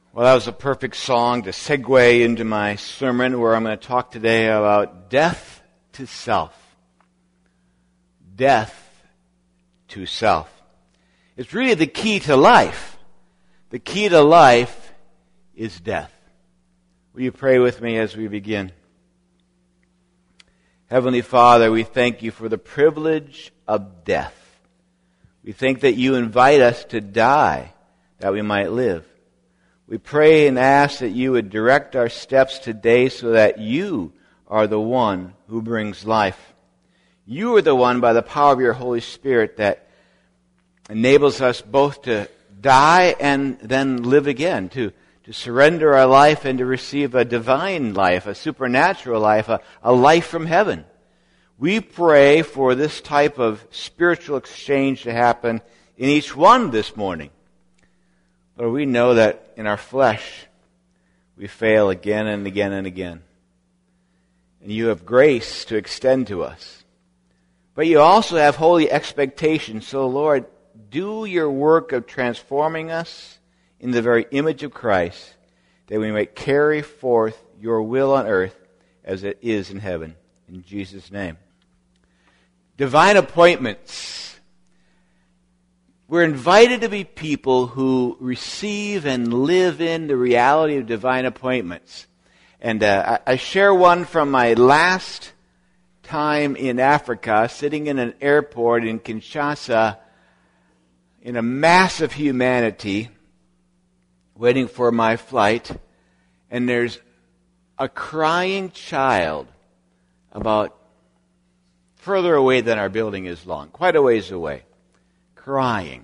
Well, that was a perfect song to segue into my sermon where I'm going to talk today about death to self. Death to self. It's really the key to life. The key to life is death. Will you pray with me as we begin? Heavenly Father, we thank you for the privilege of death. We think that you invite us to die that we might live. We pray and ask that you would direct our steps today so that you are the one who brings life. You are the one by the power of your Holy Spirit that enables us both to die and then live again, to surrender our life and to receive a divine life, a supernatural life, a life from heaven. We pray for this type of spiritual exchange to happen in each one this morning. Lord, we know that in our flesh we fail again and again and again. And you have grace to extend to us. But you also have holy expectations. So, Lord, do your work of transforming us in the very image of Christ, that we might carry forth your will on earth as it is in heaven. In Jesus' name. Divine appointments. We're invited to be people who receive and live in the reality of divine appointments. And I share one from my last time in Africa, sitting in an airport in Kinshasa, in a mass of humanity, waiting for my flight. And there's a crying child about further away than our building is long, quite a ways away. Crying.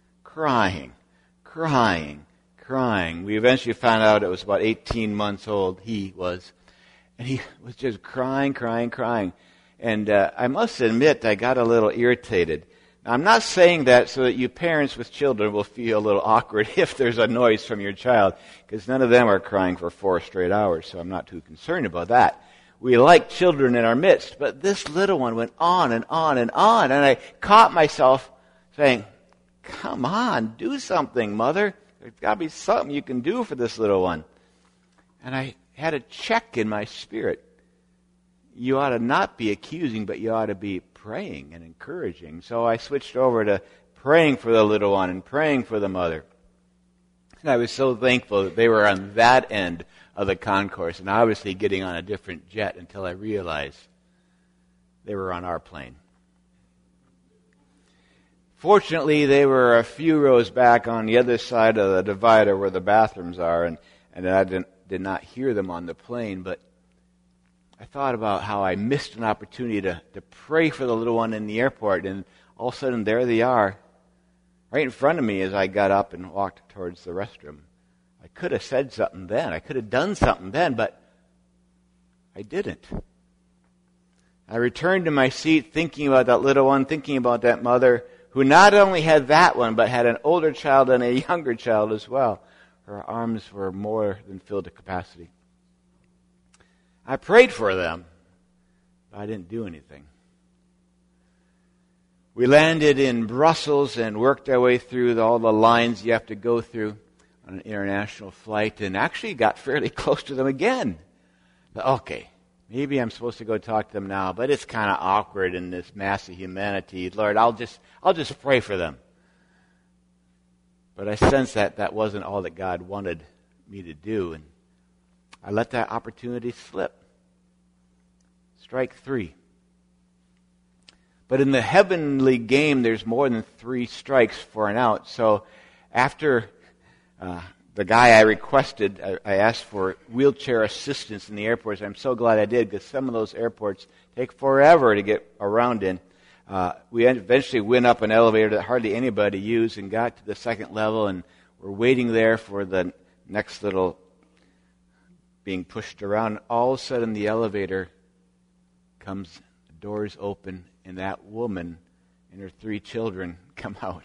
We eventually found out it was about 18 months old, he was. And he was just crying. And I must admit, I got a little irritated. Now, I'm not saying that so that you parents with children will feel a little awkward if there's a noise from your child, because none of them are crying for 4 straight hours, so I'm not too concerned about that. We like children in our midst, but this little one went on and on and on, and I caught myself saying, come on, do something, Mother. There's got to be something you can do for this little one. And I had a check in my spirit. You ought to not be accusing, but you ought to be praying and encouraging. So I switched over to praying for the little one and praying for the mother. And I was so thankful that they were on that end of the concourse and obviously getting on a different jet until I realized they were on our plane. Fortunately, they were a few rows back on the other side of the divider where the bathrooms are, and I did not hear them on the plane, but I thought about how I missed an opportunity to pray for the little one in the airport, and all of a sudden there they are, right in front of me as I got up and walked towards the restroom. I could have said something then. I could have done something then, but I didn't. I returned to my seat thinking about that little one, thinking about that mother who not only had that one, but had an older child and a younger child as well. Her arms were more than filled to capacity. I prayed for them, but I didn't do anything. We landed in Brussels and worked our way through all the lines you have to go through on an international flight, and actually got fairly close to them again. But okay, maybe I'm supposed to go talk to them now, but it's kind of awkward in this mass of humanity. Lord, I'll just pray for them. But I sensed that wasn't all that God wanted me to do, and I let that opportunity slip. Strike 3. But in the heavenly game, there's more than 3 strikes for an out. So after the guy I requested, I asked for wheelchair assistance in the airports. I'm so glad I did, because some of those airports take forever to get around in. We eventually went up an elevator that hardly anybody used and got to the 2nd level, and we're waiting there for the next little being pushed around. All of a sudden, the elevator comes, the doors open, and that woman and her 3 children come out.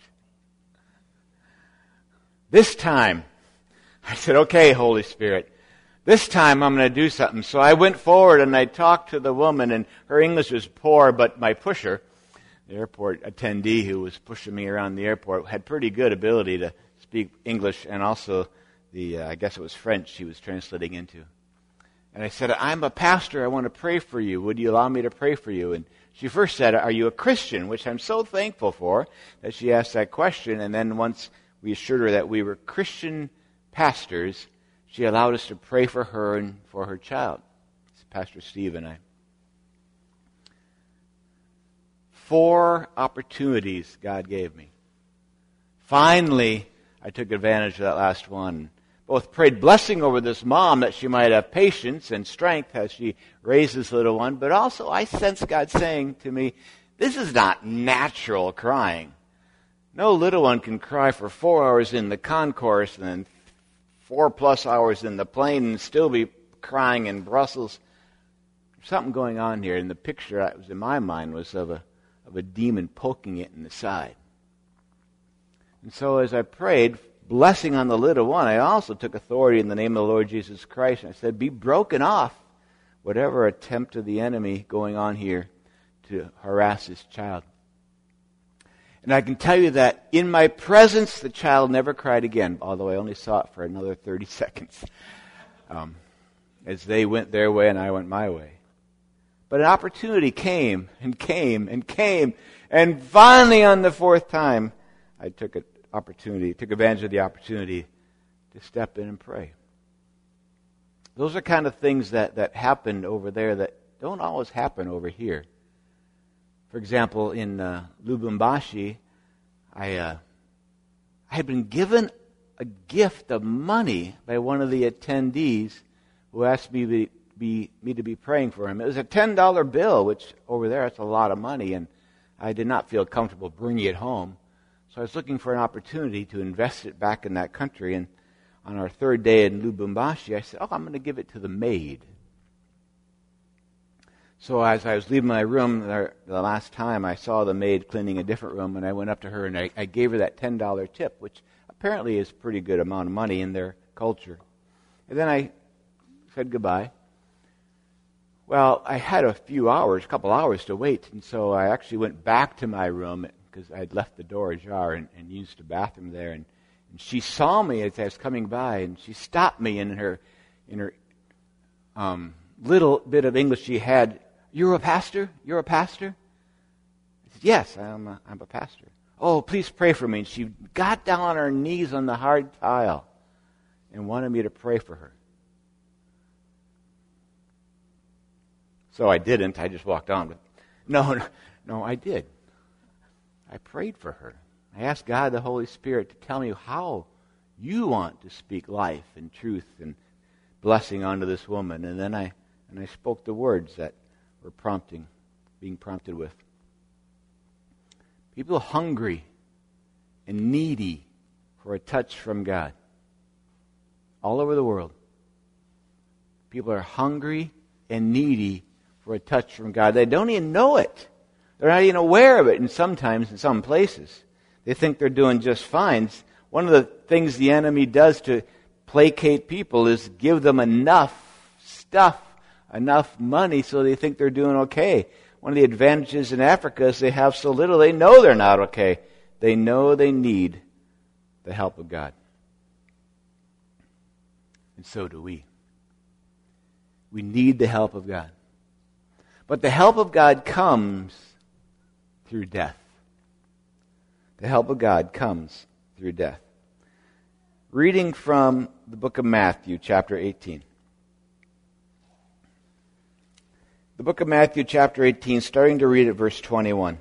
This time, I said, okay, Holy Spirit, this time I'm going to do something. So I went forward and I talked to the woman, and her English was poor, but my pusher, the airport attendee who was pushing me around the airport, had pretty good ability to speak English, and also I guess it was French she was translating into. And I said, I'm a pastor. I want to pray for you. Would you allow me to pray for you? And she first said, are you a Christian? Which I'm so thankful for that she asked that question. And then once we assured her that we were Christian pastors, she allowed us to pray for her and for her child. It's Pastor Steve and I. 4 opportunities God gave me. Finally, I took advantage of that last one. Both prayed blessing over this mom that she might have patience and strength as she raised this little one, but also I sensed God saying to me, this is not natural crying. No little one can cry for 4 hours in the concourse and then 4+ hours in the plane and still be crying in Brussels. There's something going on here, and the picture that was in my mind was of a demon poking it in the side. And so as I prayed, blessing on the little one, I also took authority in the name of the Lord Jesus Christ. And I said, be broken off whatever attempt of the enemy going on here to harass this child. And I can tell you that in my presence, the child never cried again, although I only saw it for another 30 seconds. As they went their way and I went my way. But an opportunity came and came and came. And finally on the 4th time, I took advantage of the opportunity to step in and pray. Those are kind of things that happened over there that don't always happen over here. For example, in Lubumbashi, I had been given a gift of money by one of the attendees who asked me to be praying for him. It was a $10 bill, which over there that's a lot of money, and I did not feel comfortable bringing it home. So I was looking for an opportunity to invest it back in that country. And on our 3rd day in Lubumbashi, I said, I'm going to give it to the maid. So as I was leaving my room the last time, I saw the maid cleaning a different room, and I went up to her and I gave her that $10 tip, which apparently is a pretty good amount of money in their culture. And then I said goodbye. Well, I had a couple hours to wait, and so I actually went back to my room because I'd left the door ajar and used the bathroom there. And she saw me as I was coming by, and she stopped me in her little bit of English she had. You're a pastor? You're a pastor? I said, yes, I'm a pastor. Oh, please pray for me. And she got down on her knees on the hard tile and wanted me to pray for her. So I didn't. I just walked on. But no, I did. I prayed for her. I asked God, the Holy Spirit, to tell me how you want to speak life and truth and blessing onto this woman. And then I spoke the words that were being prompted with. People hungry and needy for a touch from God. All over the world. People are hungry and needy for a touch from God. They don't even know it. They're not even aware of it, and sometimes in some places. They think they're doing just fine. One of the things the enemy does to placate people is give them enough stuff, enough money, so they think they're doing okay. One of the advantages in Africa is they have so little, they know they're not okay. They know they need the help of God. And so do we. We need the help of God. But the help of God comes through death. The help of God comes through death. Reading from the book of Matthew, chapter 18. The book of Matthew, chapter 18, starting to read at verse 21.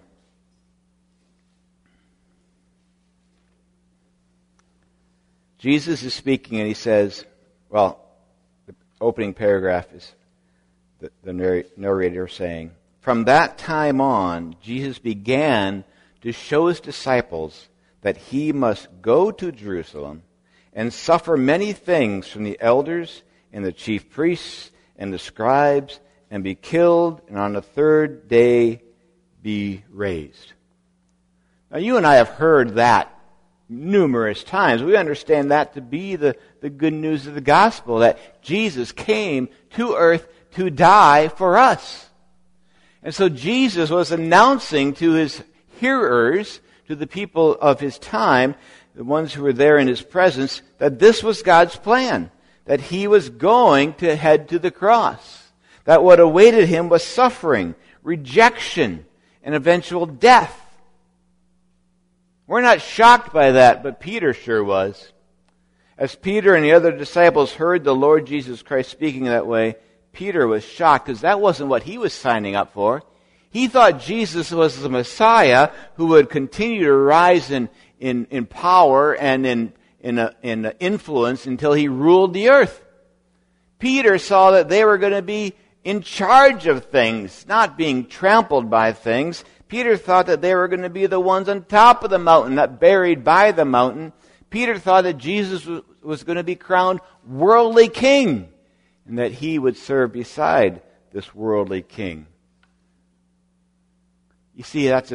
Jesus is speaking and he says, the opening paragraph is the narrator saying, from that time on, Jesus began to show his disciples that he must go to Jerusalem and suffer many things from the elders and the chief priests and the scribes and be killed and on the 3rd day be raised. Now you and I have heard that numerous times. We understand that to be the good news of the gospel, that Jesus came to earth to die for us. And so Jesus was announcing to his hearers, to the people of his time, the ones who were there in his presence, that this was God's plan, that he was going to head to the cross, that what awaited him was suffering, rejection, and eventual death. We're not shocked by that, but Peter sure was. As Peter and the other disciples heard the Lord Jesus Christ speaking that way, Peter was shocked because that wasn't what he was signing up for. He thought Jesus was the Messiah who would continue to rise in power and in influence until he ruled the earth. Peter saw that they were going to be in charge of things, not being trampled by things. Peter thought that they were going to be the ones on top of the mountain, not buried by the mountain. Peter thought that Jesus was going to be crowned worldly king, and that he would serve beside this worldly king. You see, that's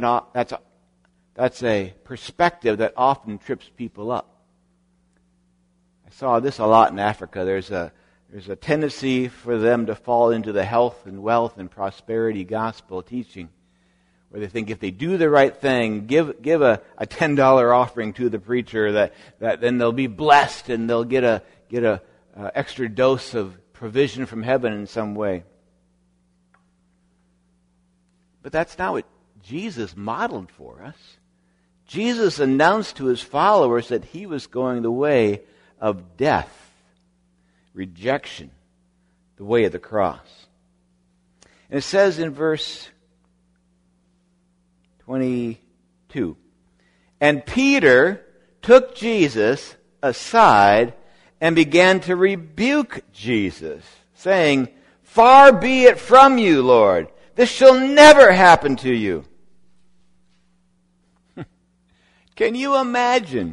a perspective that often trips people up. I saw this a lot in Africa. There's a tendency for them to fall into the health and wealth and prosperity gospel teaching, where they think if they do the right thing, give a $10 offering to the preacher, that then they'll be blessed and they'll get a extra dose of provision from heaven in some way. But that's not what Jesus modeled for us. Jesus announced to his followers that he was going the way of death, rejection, the way of the cross. And it says in verse 22, and Peter took Jesus aside and began to rebuke Jesus, saying, "Far be it from you, Lord. This shall never happen to you." Can you imagine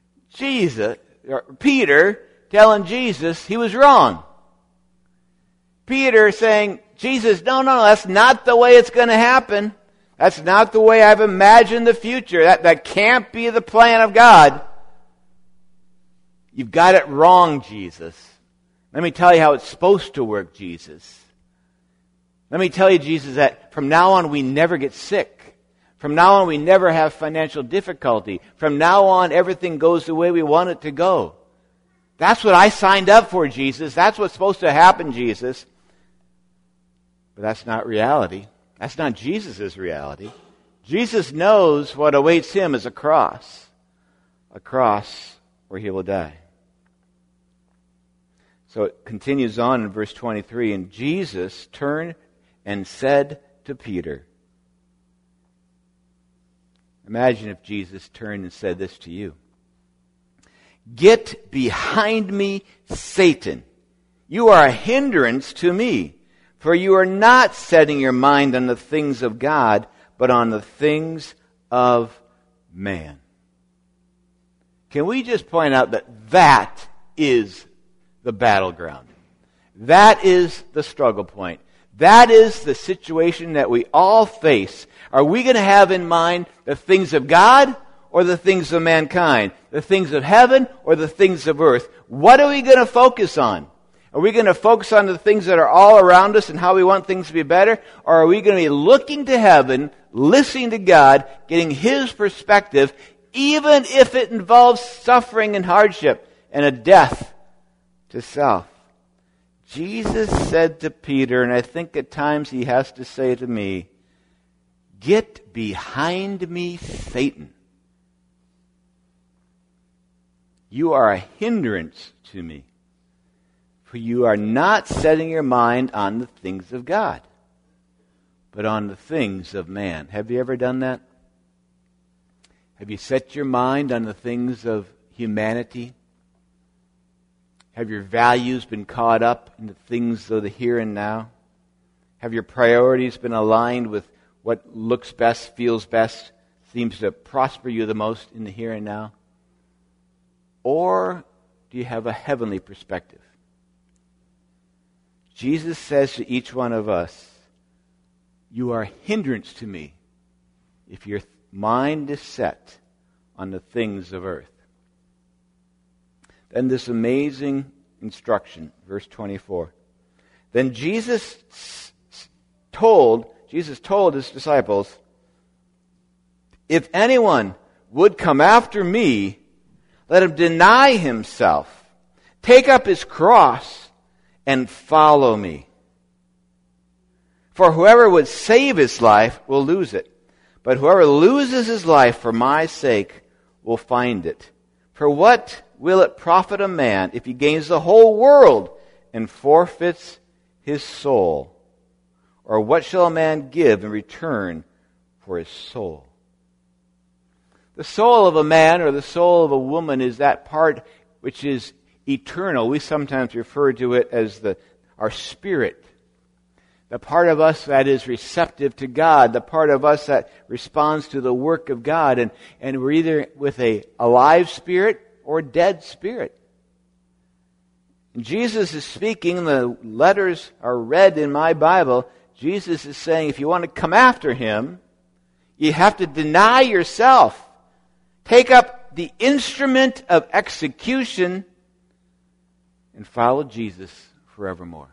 Peter telling Jesus he was wrong? Peter saying, Jesus, no, that's not the way it's going to happen. That's not the way I've imagined the future. That can't be the plan of God. You've got it wrong, Jesus. Let me tell you how it's supposed to work, Jesus. Let me tell you, Jesus, that from now on we never get sick. From now on we never have financial difficulty. From now on everything goes the way we want it to go. That's what I signed up for, Jesus. That's what's supposed to happen, Jesus. But that's not reality. That's not Jesus' reality. Jesus knows what awaits him is a cross where he will die. So it continues on in verse 23, and Jesus turned and said to Peter. Imagine if Jesus turned and said this to you. Get behind me, Satan. You are a hindrance to me, for you are not setting your mind on the things of God, but on the things of man. Can we just point out that is the battleground? That is the struggle point. That is the situation that we all face. Are we going to have in mind the things of God or the things of mankind? The things of heaven or the things of earth? What are we going to focus on? Are we going to focus on the things that are all around us and how we want things to be better? Or are we going to be looking to heaven, listening to God, getting his perspective, even if it involves suffering and hardship and a death to self? Jesus said to Peter, and I think at times he has to say to me, get behind me, Satan. You are a hindrance to me, for you are not setting your mind on the things of God, but on the things of man. Have you ever done that? Have you set your mind on the things of humanity? Have your values been caught up in the things of the here and now? Have your priorities been aligned with what looks best, feels best, seems to prosper you the most in the here and now? Or do you have a heavenly perspective? Jesus says to each one of us, you are a hindrance to me if your mind is set on the things of earth. Then this amazing instruction, verse 24. Then Jesus told his disciples, if anyone would come after me, let him deny himself, take up his cross, and follow me. For whoever would save his life will lose it, but whoever loses his life for my sake will find it. For what will it profit a man if he gains the whole world and forfeits his soul? Or what shall a man give in return for his soul? The soul of a man or the soul of a woman is that part which is eternal. We sometimes refer to it as our spirit. The part of us that is receptive to God, the part of us that responds to the work of God. And we're either with a alive spirit or a dead spirit. And Jesus is speaking, the letters are read in my Bible. Jesus is saying if you want to come after him, you have to deny yourself. Take up the instrument of execution and follow Jesus forevermore.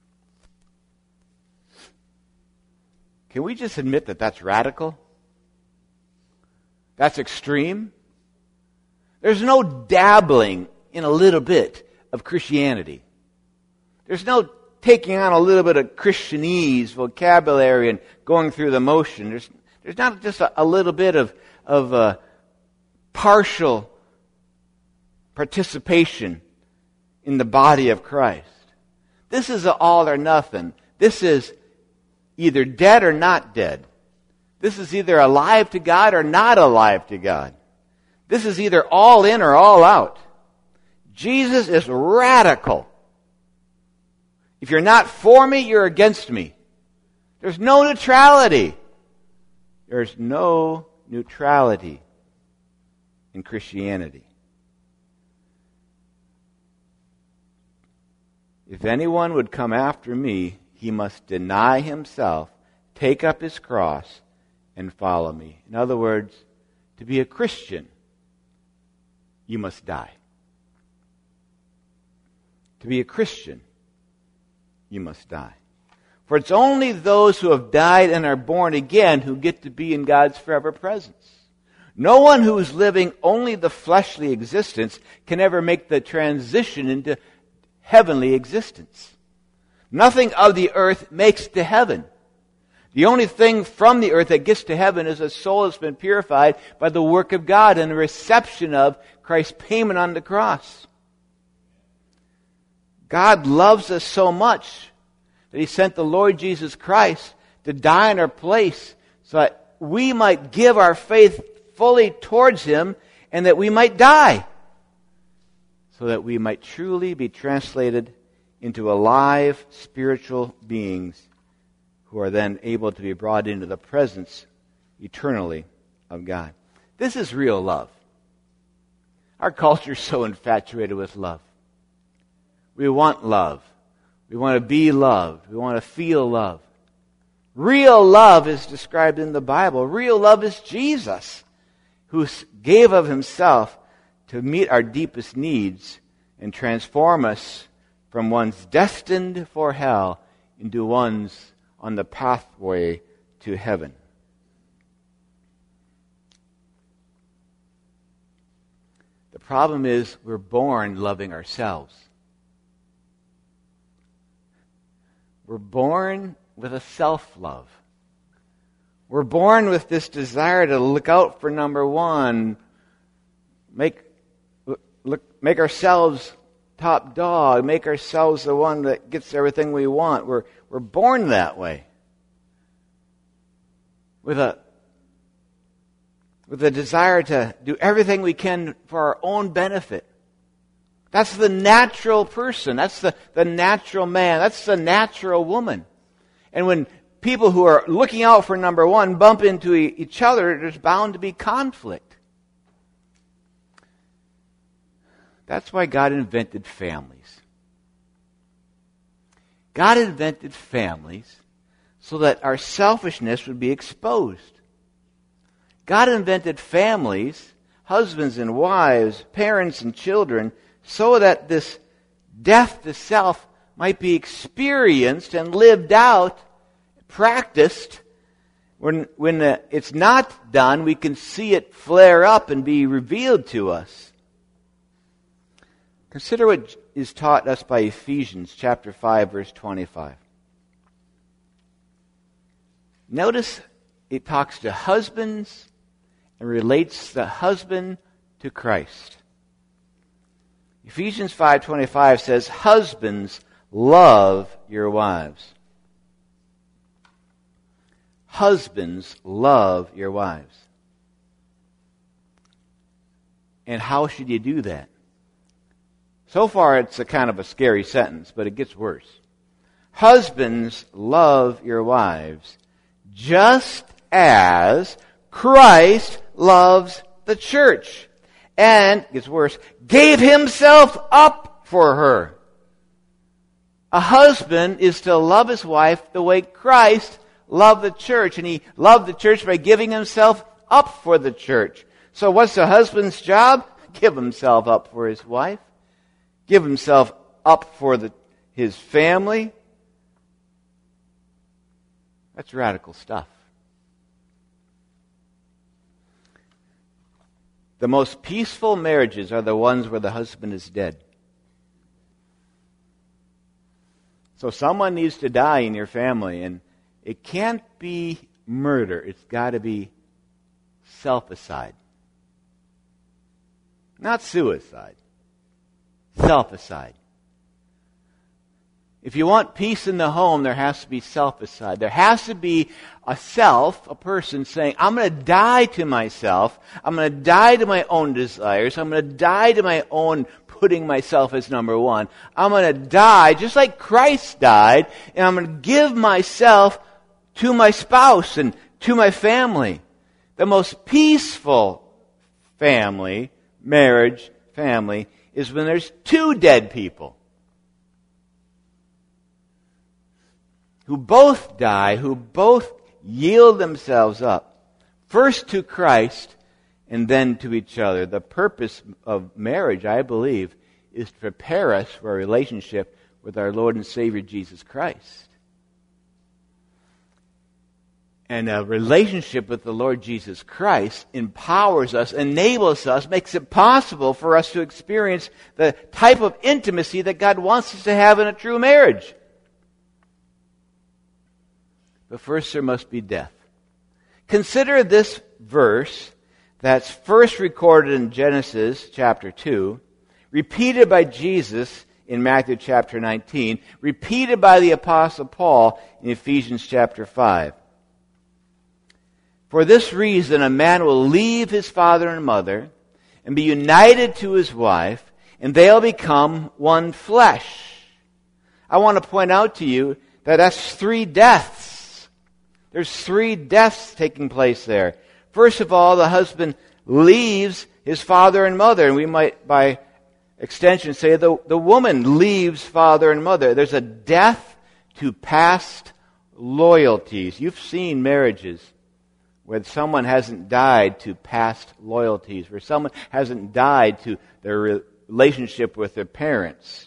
Can we just admit that that's radical? That's extreme? There's no dabbling in a little bit of Christianity. There's no taking on a little bit of Christianese vocabulary and going through the motion. There's not just a little bit of partial participation in the body of Christ. This is an all or nothing. This is either dead or not dead. This is either alive to God or not alive to God. This is either all in or all out. Jesus is radical. If you're not for me, you're against me. There's no neutrality. There's no neutrality in Christianity. If anyone would come after me, he must deny himself, take up his cross, and follow me. In other words, to be a Christian, you must die. To be a Christian, you must die. For it's only those who have died and are born again who get to be in God's forever presence. No one who is living only the fleshly existence can ever make the transition into heavenly existence. Nothing of the earth makes to heaven. The only thing from the earth that gets to heaven is a soul that's been purified by the work of God and the reception of Christ's payment on the cross. God loves us so much that he sent the Lord Jesus Christ to die in our place so that we might give our faith fully towards him and that we might die so that we might truly be translated into alive spiritual beings who are then able to be brought into the presence eternally of God. This is real love. Our culture is so infatuated with love. We want love. We want to be loved. We want to feel love. Real love is described in the Bible. Real love is Jesus, who gave of himself to meet our deepest needs and transform us from ones destined for hell into ones on the pathway to heaven. The problem is we're born loving ourselves. We're born with a self-love. We're born with this desire to look out for number one, make ourselves top dog, make ourselves the one that gets everything we want. We're born that way. With a desire to do everything we can for our own benefit. That's the natural person. That's the natural man. That's the natural woman. And when people who are looking out for number one bump into each other, there's bound to be conflict. That's why God invented families. God invented families so that our selfishness would be exposed. God invented families, husbands and wives, parents and children, so that this death to self might be experienced and lived out, practiced. When it's not done, we can see it flare up and be revealed to us. Consider what is taught us by Ephesians chapter 5, verse 25. Notice it talks to husbands and relates the husband to Christ. Ephesians 5:25 says, "Husbands, love your wives." Husbands, love your wives. And how should you do that? So far, it's a kind of a scary sentence, but it gets worse. Husbands, love your wives, just as Christ loves the church, and, it gets worse, gave himself up for her. A husband is to love his wife the way Christ loved the church, and he loved the church by giving himself up for the church. So what's the husband's job? Give himself up for his wife. Give himself up for his family. That's radical stuff. The most peaceful marriages are the ones where the husband is dead. So someone needs to die in your family, and it can't be murder. It's got to be self-aside. Not suicide. Self-aside. If you want peace in the home, there has to be self-aside. There has to be a person saying, I'm going to die to myself. I'm going to die to my own desires. I'm going to die to my own putting myself as number one. I'm going to die just like Christ died, and I'm going to give myself to my spouse and to my family. The most peaceful marriage family, is when there's two dead people who both die, who both yield themselves up, first to Christ and then to each other. The purpose of marriage, I believe, is to prepare us for a relationship with our Lord and Savior Jesus Christ. And a relationship with the Lord Jesus Christ empowers us, enables us, makes it possible for us to experience the type of intimacy that God wants us to have in a true marriage. But first there must be death. Consider this verse that's first recorded in Genesis chapter 2, repeated by Jesus in Matthew chapter 19, repeated by the Apostle Paul in Ephesians chapter 5. For this reason, a man will leave his father and mother and be united to his wife, and they'll become one flesh. I want to point out to you that that's 3 deaths. There's 3 deaths taking place there. First of all, the husband leaves his father and mother, and we might, by extension, say the woman leaves father and mother. There's a death to past loyalties. You've seen marriages where someone hasn't died to past loyalties, where someone hasn't died to their relationship with their parents.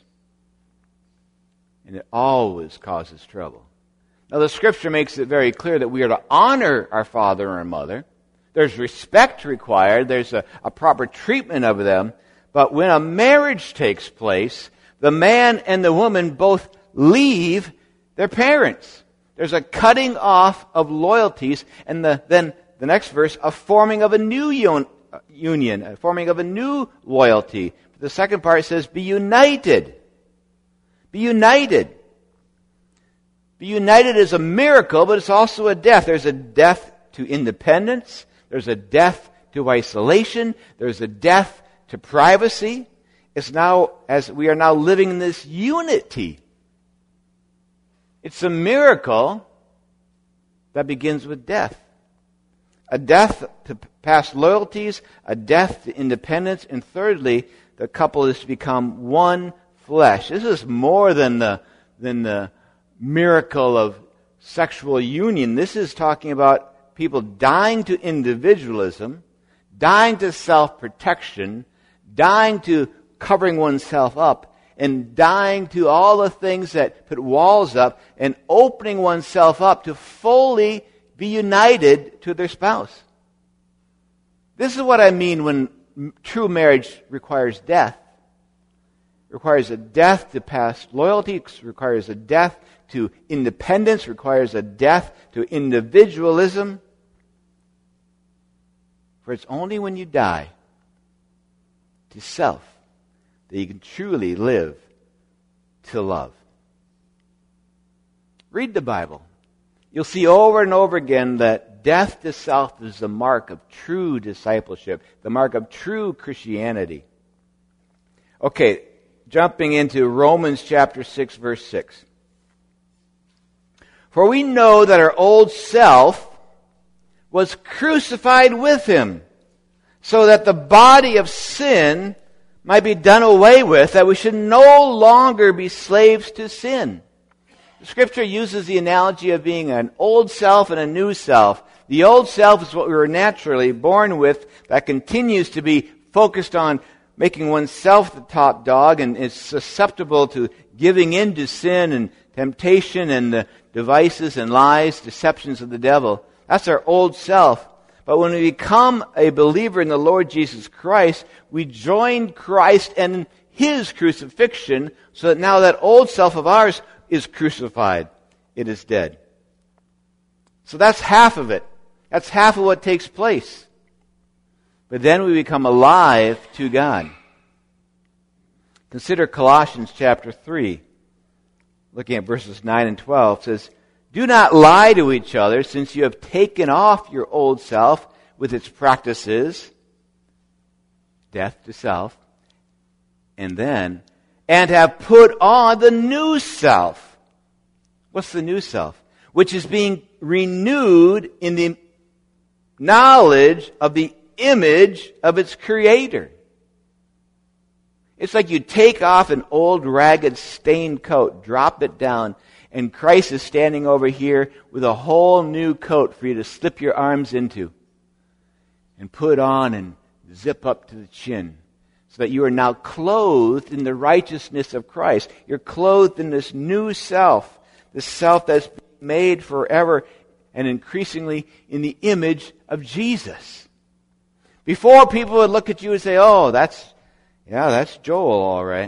And it always causes trouble. Now, the Scripture makes it very clear that we are to honor our father and mother. There's respect required. There's a proper treatment of them. But when a marriage takes place, the man and the woman both leave their parents. There's a cutting off of loyalties, and then the next verse, a forming of a new union, a forming of a new loyalty. The second part says, be united. Be united. Be united is a miracle, but it's also a death. There's a death to independence. There's a death to isolation. There's a death to privacy. It's now, as we are now living in this unity. It's a miracle that begins with death. A death to past loyalties, a death to independence, and thirdly, the couple is to become one flesh. This is more than the miracle of sexual union. This is talking about people dying to individualism, dying to self-protection, dying to covering oneself up, and dying to all the things that put walls up, and opening oneself up to fully be united to their spouse. This is what I mean when true marriage requires death. requires a death to past loyalty, requires a death to independence, requires a death to individualism. For it's only when you die to self that you can truly live to love. Read the Bible. You'll see over and over again that death to self is the mark of true discipleship, the mark of true Christianity. Okay, jumping into Romans chapter 6, verse 6. For we know that our old self was crucified with him, so that the body of sin might be done away with, that we should no longer be slaves to sin. The Scripture uses the analogy of being an old self and a new self. The old self is what we were naturally born with, that continues to be focused on making oneself the top dog and is susceptible to giving in to sin and temptation and the devices and lies, deceptions of the devil. That's our old self. But when we become a believer in the Lord Jesus Christ, we join Christ and his crucifixion, so that now that old self of ours is crucified. It is dead. So that's half of it. That's half of what takes place. But then we become alive to God. Consider Colossians chapter 3. Looking at verses 9 and 12, it says, do not lie to each other, since you have taken off your old self with its practices, death to self, and have put on the new self. What's the new self? Which is being renewed in the knowledge of the image of its creator. It's like you take off an old, ragged, stained coat, drop it down, and Christ is standing over here with a whole new coat for you to slip your arms into and put on and zip up to the chin, so that you are now clothed in the righteousness of Christ. You're clothed in this new self, this self that's made forever and increasingly in the image of Jesus. Before, people would look at you and say, oh, that's Joel, all right.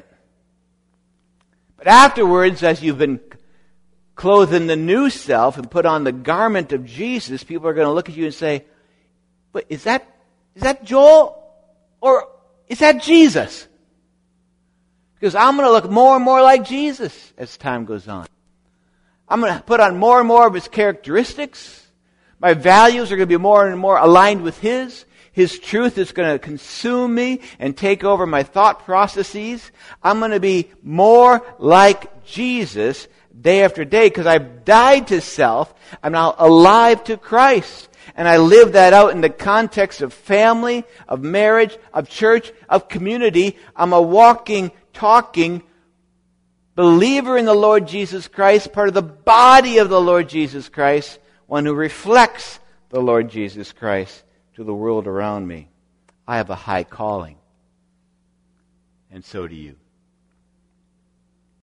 But afterwards, as you've been clothed in the new self and put on the garment of Jesus, people are going to look at you and say, but is that Joel? Or is that Jesus? Because I'm going to look more and more like Jesus as time goes on. I'm going to put on more and more of his characteristics. My values are going to be more and more aligned with his. His truth is going to consume me and take over my thought processes. I'm going to be more like Jesus day after day, because I've died to self. I'm now alive to Christ. And I live that out in the context of family, of marriage, of church, of community. I'm a walking, talking believer in the Lord Jesus Christ, part of the body of the Lord Jesus Christ, one who reflects the Lord Jesus Christ to the world around me. I have a high calling. And so do you.